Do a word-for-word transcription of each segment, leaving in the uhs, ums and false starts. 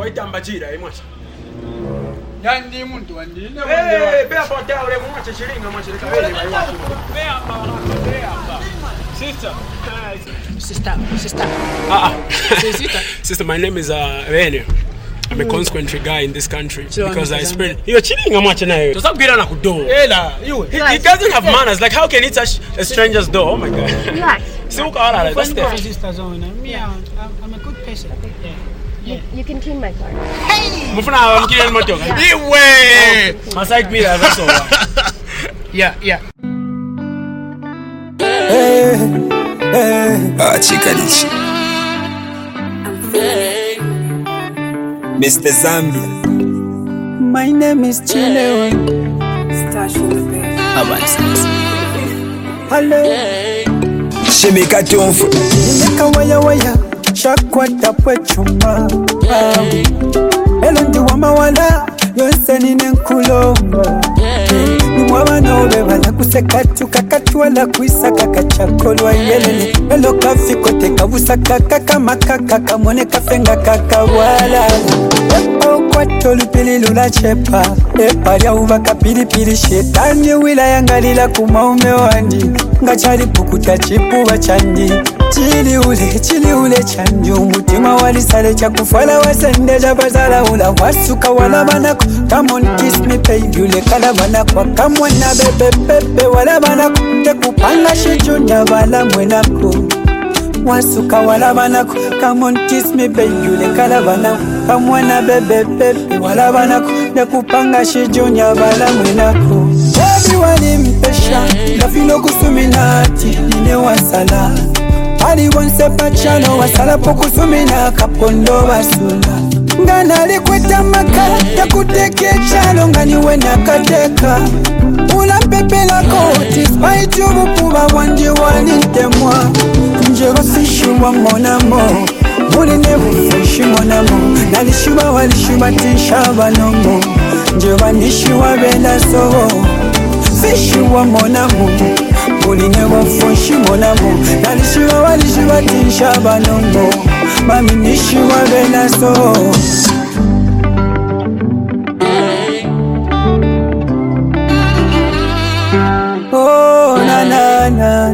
waitambachira imwacha. Yandi muntu wandine Eh, bea potea ule mwacha shilinga mwacha lekabele baiwa. Bea hapa, bea hapa. Sister. Sister, sister. Ah ah. Sister. Sister, my name is uh Rene. I'm a consequentry guy in this country Sure, because I Mister spend. You're chilling a much now. Does that get on a good door? Ela, you. He, he doesn't have manners. Like, how can he touch a stranger's door? Oh my god. Relax. See what all that? That's the. Sister zone. Me, I'm, I'm a good person. Yeah. You, you can clean my car. Mufuna I'm killing my dog. Iwe. My side mirror. That's all. Yeah, yeah. Hey, hey. Ah, Chikadichi. Mister Zambia. My name is Chilewa. Hello. Shimika Tumfu. Nimeka waya waya. Shakwata pwe chuma. Elo ndi wamawala. Yonse nine nkulonga. Nimwabano bebala kusekatu kakatu wala kuisaka kachakolwa yelele. Elo kafi kote kabusa kaka kama kaka kamone kafenga kaka wala. Epo kwa tolu pili lula chepa. Epa ya uva kapili pili shetani wila yangalila kumaume wandi. Ngachari pukuta chipu wachandi. Chili ule, chili ule chandi. Umutima wali sale chakufala wasende jabazala ula. Wasuka wala manako. Come on kiss me baby ule kala manako. Come on na bebe bebe wala manako. Tekupanga shijunya wala mwenako. Wasuka wala banako. Come on kiss me baby ule kala banako. Come on na bebe bebe wala banako. Tekupanga shijunya wala mwenako. Baby wali mpesha. Lafilo kusuminati nine wasala. Ali wanse pachano wasala pokusumina kapondo basula. Ngana likweta maka ya kuteke chalo ngani wena kateka. Ula pepe la koti spaitu bupuba wanje wanitemwa. Njeva fishi wa monamo. Muli nevu fishi monamo. Nalishiba walishiba tisha banomo. Njeva nishi wa bela soho. Fishi wa monamo. Muli nevu fishi monamo. Nalishiba walishiba tisha banomo. Mami nishi wa bela soho. Oh na na na.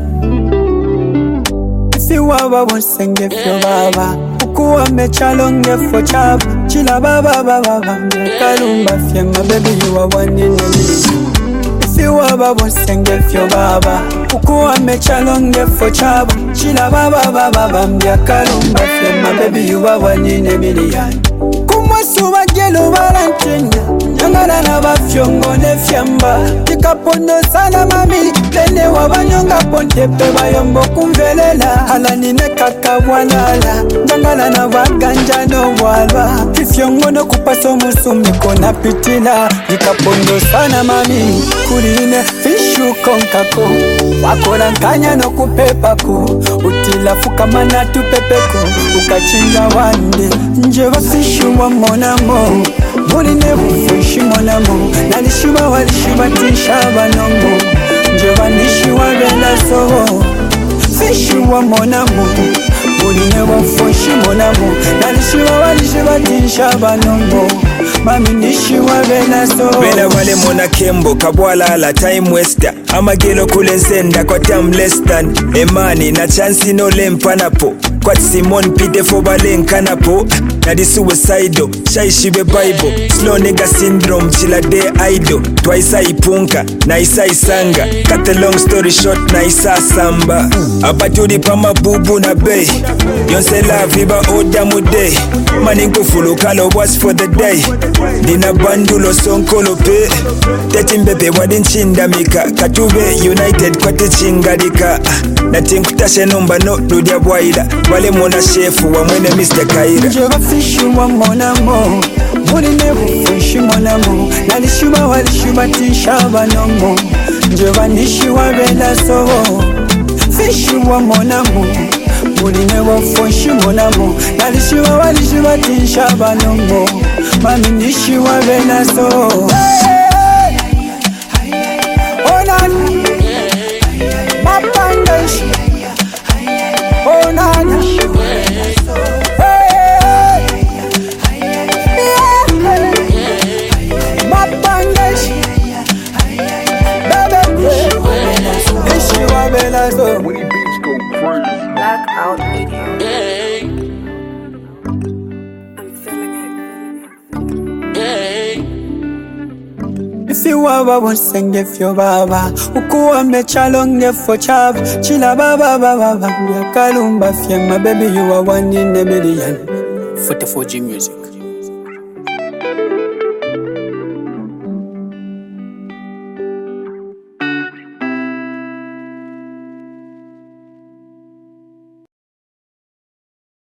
Si waba wonsenge fyo baba. Ukuwa mechalonge fo chaba. Chila baba baba baba. Kalumba fye my baby you are one in a million. Si waba wonsenge fyo baba. Ukuwa mechalonge fo chaba. Chila baba baba baba. Kalumba fye my baby you are one in a million. Kumwasuba gelo balantenya. Yangana na bafyongo ne fyamba. Tikapondo sana mami. Lene wabanyonga ponte pe bayombo kumvelela. Hala nine kaka walala. Yangana na baganja no walwa. Kifyongo no kupaso musumi kona pitila. Tikapondo sana mami. Kuline fishu konkako. Wakola nkanya no kupepako. Utila fuka mana tupepeko. Ukachinga wande. Njeva fishu wa monamo. Muli nevu fishi monamo. Nalishiba walishiba tisha banomo. Njeva nishi wa bela soho. Fishi wa monamo. Muli nevu fishi monamo. Nalishiba walishiba tisha banomo. Mami nishi wa bela soho. Bela wale mona kembo kabwala la time waster. Amagelo kule senda kwa tam less than. Emani na chansi no lempanapo. Kwa Simon pide for balenkanapo. Na di suicidal, shaishibe bible. Slow nigga syndrome, chila de idol. Twice ipunka, na isa isanga. Cut a long story short, na isa samba. Apatudi pama bubu na bay. Yonse la viba oda mude. Maningo fulu kalo was for the day. Dina bandulo sonkolo pe. Tetimbepe wadin chinda mika. Katube united kwa te chingadika. Na tinkutashe numba no dudia bwaida. Wale mona shefu wa mwene mister Kaira. Njeva fishi wa monamo. Muli nevu fishi monamo. Nalishiba walishiba tisha banomo. Njeva nishi wa bela soho. Fishi wa monamo. Muli nevu fishi monamo. Nalishiba walishiba tisha banomo. Mami nishi wa bela soho. Oh nana. Mapanga ishi. Oh nana. bela so When he beats go crazy. Blackout Radio. Hey, I'm feeling it. hey. If you baba wonsenge fyo baba ukuwa mechalonge fo chab chila baba baba baba kalumba fye my baby you are one in a million. forty-four G music.